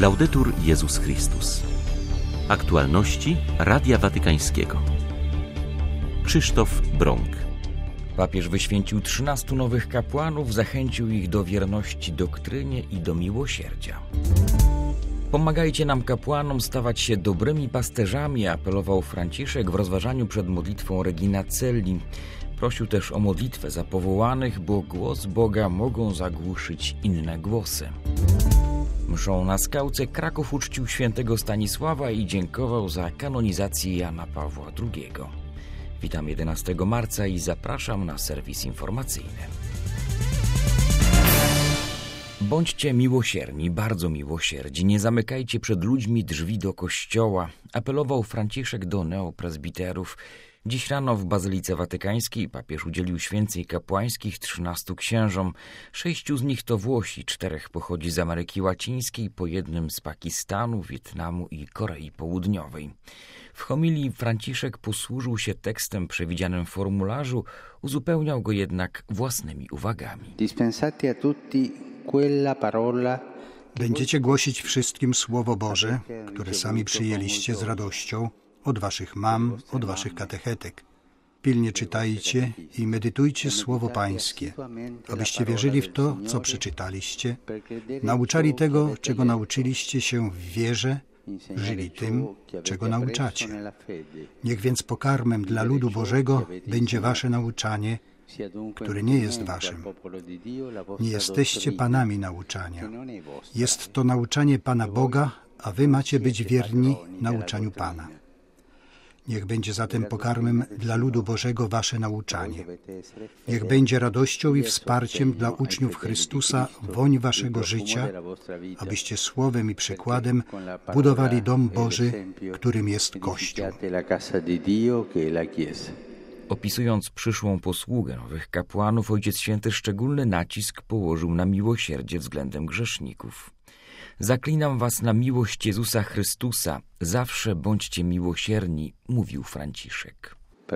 Laudetur Jezus Chrystus. Aktualności Radia Watykańskiego. Krzysztof Brąk. Papież wyświęcił 13 nowych kapłanów, zachęcił ich do wierności doktrynie i do miłosierdzia. Pomagajcie nam, kapłanom, stawać się dobrymi pasterzami, apelował Franciszek w rozważaniu przed modlitwą Regina Coeli. Prosił też o modlitwę za powołanych, bo głos Boga mogą zagłuszyć inne głosy. Mszą na Skałce Kraków uczcił świętego Stanisława i dziękował za kanonizację Jana Pawła II. Witam 11 marca i zapraszam na serwis informacyjny. Bądźcie miłosierni, bardzo miłosierni, nie zamykajcie przed ludźmi drzwi do kościoła, apelował Franciszek do neopresbiterów. Dziś rano w Bazylice Watykańskiej papież udzielił święceń kapłańskich 13 księżom. 6 z nich to Włosi, 4 pochodzi z Ameryki Łacińskiej, po jednym z Pakistanu, Wietnamu i Korei Południowej. W homilii Franciszek posłużył się tekstem przewidzianym w formularzu, uzupełniał go jednak własnymi uwagami. Będziecie głosić wszystkim Słowo Boże, które sami przyjęliście z radością od waszych mam, od waszych katechetek. Pilnie czytajcie i medytujcie Słowo Pańskie, abyście wierzyli w to, co przeczytaliście, nauczali tego, czego nauczyliście się w wierze, żyli tym, czego nauczacie. Niech więc pokarmem dla ludu Bożego będzie wasze nauczanie, które nie jest waszym. Nie jesteście panami nauczania. Jest to nauczanie Pana Boga, a wy macie być wierni nauczaniu Pana. Niech będzie zatem pokarmem dla ludu Bożego wasze nauczanie. Niech będzie radością i wsparciem dla uczniów Chrystusa woń waszego życia, abyście słowem i przykładem budowali dom Boży, którym jest Kościół. Opisując przyszłą posługę nowych kapłanów, Ojciec Święty szczególny nacisk położył na miłosierdzie względem grzeszników. Zaklinam was na miłość Jezusa Chrystusa. Zawsze bądźcie miłosierni, mówił Franciszek.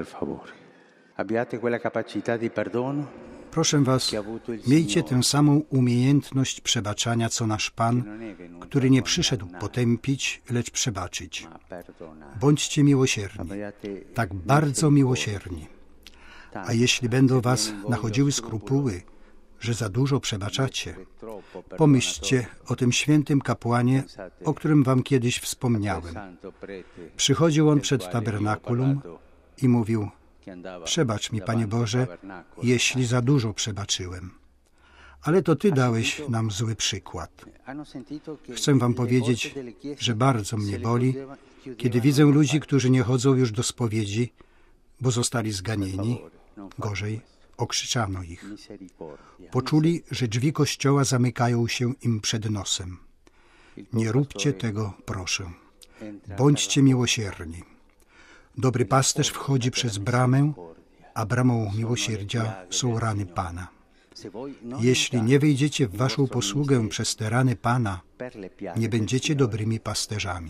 Proszę was, miejcie tę samą umiejętność przebaczania, co nasz Pan, który nie przyszedł potępić, lecz przebaczyć. Bądźcie miłosierni, tak bardzo miłosierni. A jeśli będą was nachodziły skrupuły, że za dużo przebaczacie, pomyślcie o tym świętym kapłanie, o którym wam kiedyś wspomniałem. Przychodził on przed tabernakulum i mówił: przebacz mi, Panie Boże, jeśli za dużo przebaczyłem. Ale to Ty dałeś nam zły przykład. Chcę wam powiedzieć, że bardzo mnie boli, kiedy widzę ludzi, którzy nie chodzą już do spowiedzi, bo zostali zganieni, gorzej, okrzyczano ich. Poczuli, że drzwi kościoła zamykają się im przed nosem. Nie róbcie tego, proszę. Bądźcie miłosierni. Dobry pasterz wchodzi przez bramę, a bramą miłosierdzia są rany Pana. Jeśli nie wejdziecie w waszą posługę przez te rany Pana, nie będziecie dobrymi pasterzami.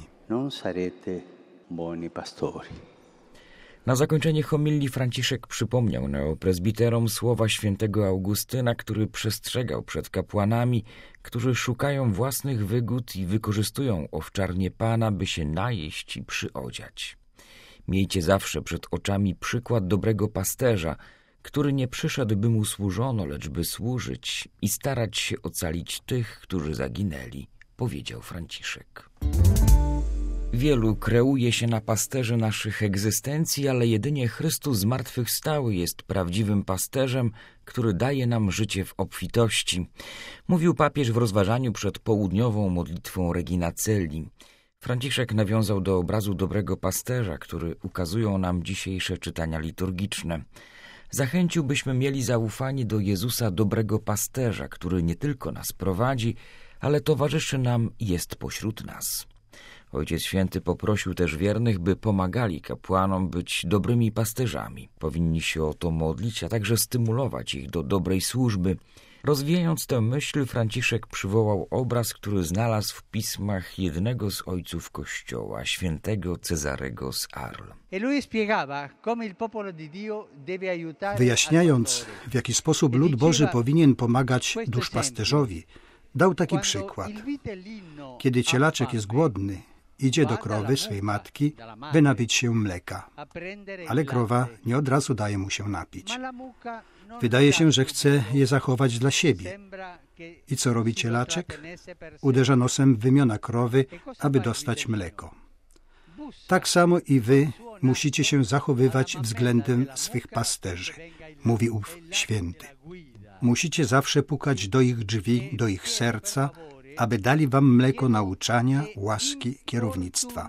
Na zakończenie homilii Franciszek przypomniał neopresbiterom słowa świętego Augustyna, który przestrzegał przed kapłanami, którzy szukają własnych wygód i wykorzystują owczarnię Pana, by się najeść i przyodziać. Miejcie zawsze przed oczami przykład dobrego pasterza, który nie przyszedł, by mu służono, lecz by służyć i starać się ocalić tych, którzy zaginęli, powiedział Franciszek. Wielu kreuje się na pasterzy naszych egzystencji, ale jedynie Chrystus zmartwychwstały jest prawdziwym pasterzem, który daje nam życie w obfitości, mówił papież w rozważaniu przed południową modlitwą Regina Coeli. Franciszek nawiązał do obrazu dobrego pasterza, który ukazują nam dzisiejsze czytania liturgiczne. Zachęcił, byśmy mieli zaufanie do Jezusa dobrego pasterza, który nie tylko nas prowadzi, ale towarzyszy nam i jest pośród nas. Ojciec Święty poprosił też wiernych, by pomagali kapłanom być dobrymi pasterzami. Powinni się o to modlić, a także stymulować ich do dobrej służby. Rozwijając tę myśl, Franciszek przywołał obraz, który znalazł w pismach jednego z ojców Kościoła, świętego Cezarego z Arles. Wyjaśniając, w jaki sposób lud Boży powinien pomagać duszpasterzowi, Dał taki przykład. Kiedy cielaczek jest głodny, idzie do krowy swej matki, by napić się mleka. Ale krowa nie od razu daje mu się napić. Wydaje się, że chce je zachować dla siebie. I co robi cielaczek? Uderza nosem w wymiona krowy, aby dostać mleko. Tak samo i wy musicie się zachowywać względem swych pasterzy, mówi ów święty. Musicie zawsze pukać do ich drzwi, do ich serca, aby dali wam mleko nauczania, łaski, kierownictwa.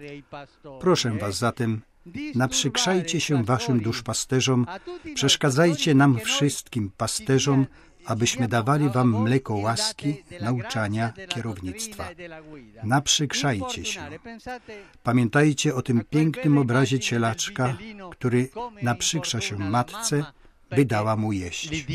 Proszę was zatem, naprzykrzajcie się waszym duszpasterzom, przeszkadzajcie nam wszystkim pasterzom, abyśmy dawali wam mleko łaski, nauczania, kierownictwa. Naprzykrzajcie się. Pamiętajcie o tym pięknym obrazie cielaczka, który naprzykrza się matce, by dała mu jeść.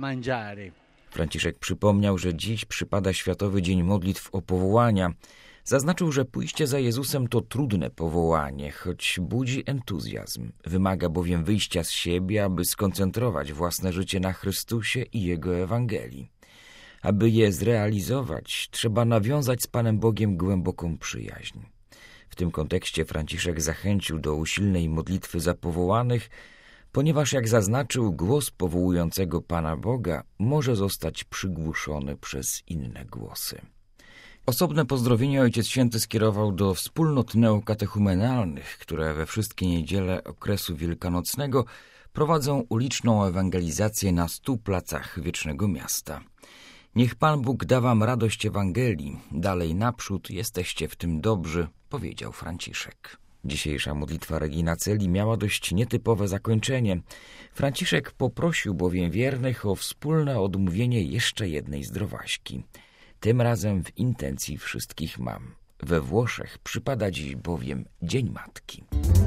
Franciszek przypomniał, że dziś przypada Światowy Dzień Modlitw o powołania. Zaznaczył, że pójście za Jezusem to trudne powołanie, choć budzi entuzjazm. Wymaga bowiem wyjścia z siebie, aby skoncentrować własne życie na Chrystusie i Jego Ewangelii. Aby je zrealizować, trzeba nawiązać z Panem Bogiem głęboką przyjaźń. W tym kontekście Franciszek zachęcił do usilnej modlitwy za powołanych, ponieważ, jak zaznaczył, głos powołującego Pana Boga może zostać przygłuszony przez inne głosy. Osobne pozdrowienie Ojciec Święty skierował do wspólnot neokatechumenalnych, które we wszystkie niedziele okresu wielkanocnego prowadzą uliczną ewangelizację na 100 placach Wiecznego Miasta. Niech Pan Bóg da wam radość Ewangelii. Dalej naprzód, jesteście w tym dobrzy, powiedział Franciszek. Dzisiejsza modlitwa Regina Coeli miała dość nietypowe zakończenie. Franciszek poprosił bowiem wiernych o wspólne odmówienie jeszcze jednej zdrowaśki. Tym razem w intencji wszystkich mam. We Włoszech przypada dziś bowiem Dzień Matki.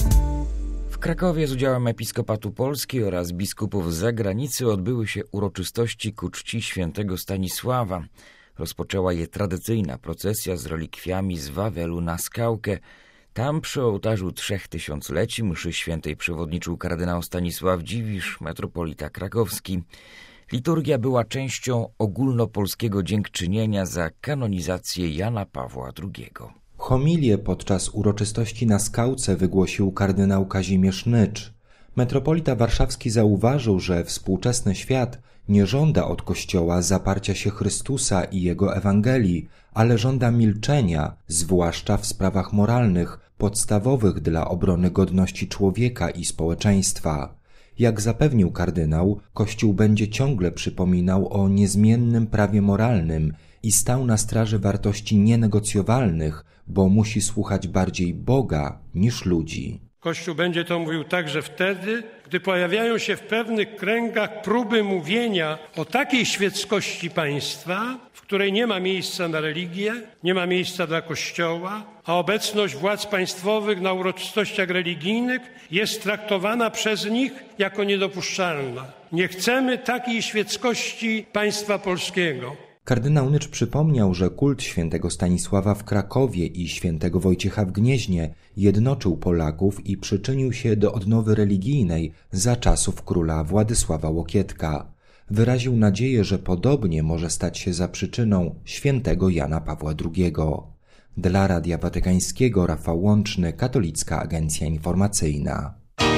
W Krakowie z udziałem Episkopatu Polski oraz biskupów z zagranicy odbyły się uroczystości ku czci świętego Stanisława. Rozpoczęła je tradycyjna procesja z relikwiami z Wawelu na Skałkę. Tam przy ołtarzu 3000-leci mszy świętej przewodniczył kardynał Stanisław Dziwisz, metropolita krakowski. Liturgia była częścią ogólnopolskiego dziękczynienia za kanonizację Jana Pawła II. Homilię podczas uroczystości na Skałce wygłosił kardynał Kazimierz Nycz. Metropolita warszawski zauważył, że współczesny świat nie żąda od Kościoła zaparcia się Chrystusa i Jego Ewangelii, ale żąda milczenia, zwłaszcza w sprawach moralnych, podstawowych dla obrony godności człowieka i społeczeństwa. Jak zapewnił kardynał, Kościół będzie ciągle przypominał o niezmiennym prawie moralnym i stał na straży wartości nienegocjowalnych, bo musi słuchać bardziej Boga niż ludzi. Kościół będzie to mówił także wtedy, gdy pojawiają się w pewnych kręgach próby mówienia o takiej świeckości państwa, w której nie ma miejsca na religię, nie ma miejsca dla Kościoła, a obecność władz państwowych na uroczystościach religijnych jest traktowana przez nich jako niedopuszczalna. Nie chcemy takiej świeckości państwa polskiego. Kardynał Nycz przypomniał, że kult świętego Stanisława w Krakowie i świętego Wojciecha w Gnieźnie jednoczył Polaków i przyczynił się do odnowy religijnej za czasów króla Władysława Łokietka. Wyraził nadzieję, że podobnie może stać się za przyczyną świętego Jana Pawła II. Dla Radia Watykańskiego Rafał Łączny, Katolicka Agencja Informacyjna.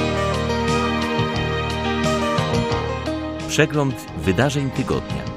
Przegląd wydarzeń tygodnia.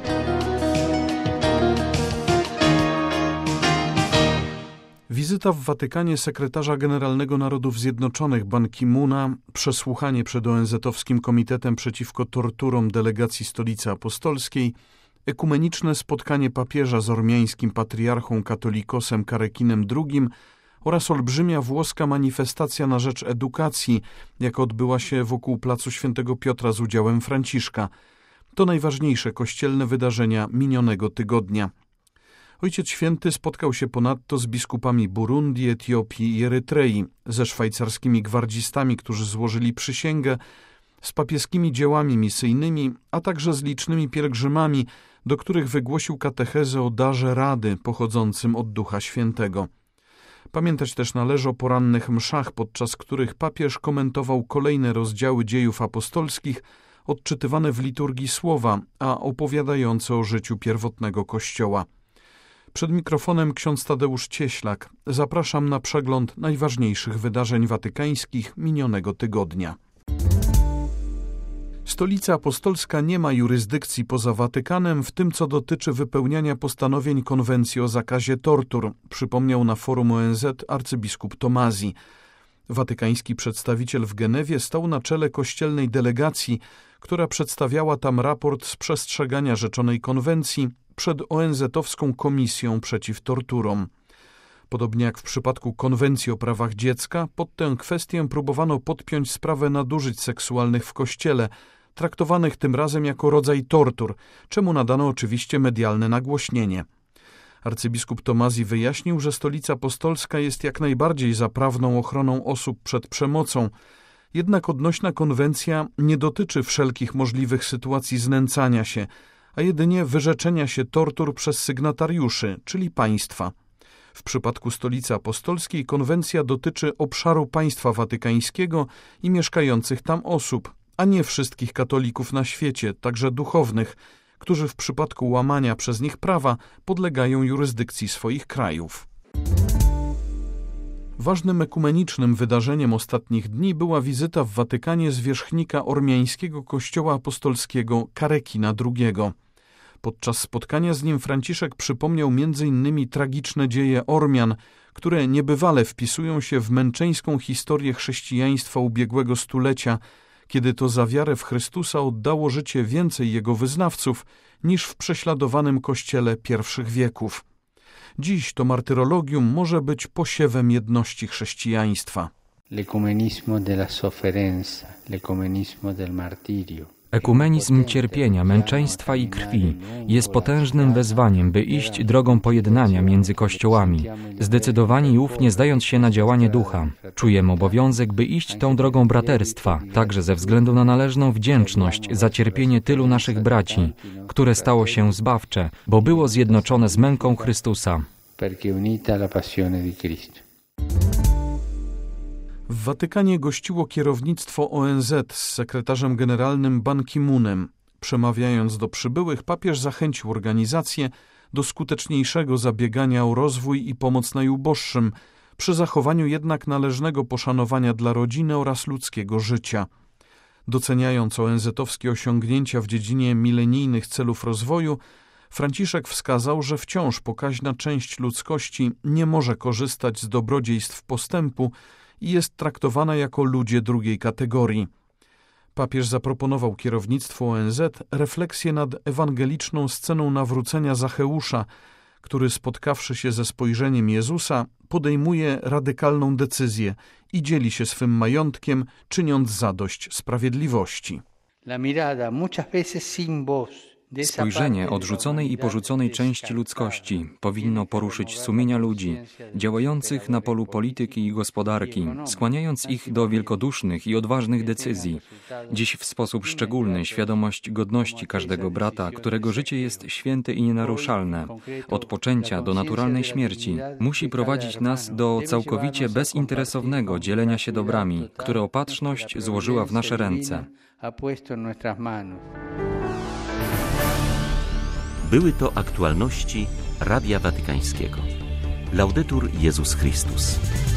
Wizyta w Watykanie sekretarza generalnego Narodów Zjednoczonych Ban Ki-moona, przesłuchanie przed ONZ-owskim Komitetem Przeciwko Torturom delegacji Stolicy Apostolskiej, ekumeniczne spotkanie papieża z ormiańskim patriarchą katolikosem Karekinem II oraz olbrzymia włoska manifestacja na rzecz edukacji, jaka odbyła się wokół placu Świętego Piotra z udziałem Franciszka. To najważniejsze kościelne wydarzenia minionego tygodnia. Ojciec Święty spotkał się ponadto z biskupami Burundi, Etiopii i Erytrei, ze szwajcarskimi gwardzistami, którzy złożyli przysięgę, z papieskimi dziełami misyjnymi, a także z licznymi pielgrzymami, do których wygłosił katechezę o darze rady pochodzącym od Ducha Świętego. Pamiętać też należy o porannych mszach, podczas których papież komentował kolejne rozdziały dziejów apostolskich, odczytywane w liturgii słowa, a opowiadające o życiu pierwotnego Kościoła. Przed mikrofonem ksiądz Tadeusz Cieślak. Zapraszam na przegląd najważniejszych wydarzeń watykańskich minionego tygodnia. Stolica Apostolska nie ma jurysdykcji poza Watykanem w tym, co dotyczy wypełniania postanowień konwencji o zakazie tortur, przypomniał na forum ONZ arcybiskup Tomasi. Watykański przedstawiciel w Genewie stał na czele kościelnej delegacji, która przedstawiała tam raport z przestrzegania rzeczonej konwencji przed ONZ-owską Komisją przeciw torturom. Podobnie jak w przypadku Konwencji o prawach dziecka, pod tę kwestię próbowano podpiąć sprawę nadużyć seksualnych w Kościele, traktowanych tym razem jako rodzaj tortur, czemu nadano oczywiście medialne nagłośnienie. Arcybiskup Tomasi wyjaśnił, że Stolica Apostolska jest jak najbardziej za prawną ochroną osób przed przemocą, jednak odnośna konwencja nie dotyczy wszelkich możliwych sytuacji znęcania się, a jedynie wyrzeczenia się tortur przez sygnatariuszy, czyli państwa. W przypadku Stolicy Apostolskiej konwencja dotyczy obszaru państwa watykańskiego i mieszkających tam osób, a nie wszystkich katolików na świecie, także duchownych, którzy w przypadku łamania przez nich prawa podlegają jurysdykcji swoich krajów. Ważnym ekumenicznym wydarzeniem ostatnich dni była wizyta w Watykanie zwierzchnika ormiańskiego kościoła apostolskiego Karekina II. Podczas spotkania z nim Franciszek przypomniał m.in. tragiczne dzieje Ormian, które niebywale wpisują się w męczeńską historię chrześcijaństwa ubiegłego stulecia, kiedy to za wiarę w Chrystusa oddało życie więcej jego wyznawców niż w prześladowanym kościele pierwszych wieków. Dziś to martyrologium może być posiewem jedności chrześcijaństwa. L'ecumenismo della sofferenza, l'ecumenismo del martirio. Ekumenizm cierpienia, męczeństwa i krwi jest potężnym wezwaniem, by iść drogą pojednania między kościołami, zdecydowanie i ufnie zdając się na działanie Ducha. Czujemy obowiązek, by iść tą drogą braterstwa, także ze względu na należną wdzięczność za cierpienie tylu naszych braci, które stało się zbawcze, bo było zjednoczone z męką Chrystusa. W Watykanie gościło kierownictwo ONZ z sekretarzem generalnym Ban Ki-moonem. Przemawiając do przybyłych, papież zachęcił organizację do skuteczniejszego zabiegania o rozwój i pomoc najuboższym, przy zachowaniu jednak należnego poszanowania dla rodziny oraz ludzkiego życia. Doceniając ONZ-owskie osiągnięcia w dziedzinie milenijnych celów rozwoju, Franciszek wskazał, że wciąż pokaźna część ludzkości nie może korzystać z dobrodziejstw postępu i jest traktowana jako ludzie drugiej kategorii. Papież zaproponował kierownictwu ONZ refleksję nad ewangeliczną sceną nawrócenia Zacheusza, który spotkawszy się ze spojrzeniem Jezusa, podejmuje radykalną decyzję i dzieli się swym majątkiem, czyniąc zadość sprawiedliwości. Spojrzenie odrzuconej i porzuconej części ludzkości powinno poruszyć sumienia ludzi, działających na polu polityki i gospodarki, skłaniając ich do wielkodusznych i odważnych decyzji. Dziś w sposób szczególny świadomość godności każdego brata, którego życie jest święte i nienaruszalne, od poczęcia do naturalnej śmierci, musi prowadzić nas do całkowicie bezinteresownego dzielenia się dobrami, które opatrzność złożyła w nasze ręce. Były to aktualności Radia Watykańskiego. Laudetur Jezus Chrystus.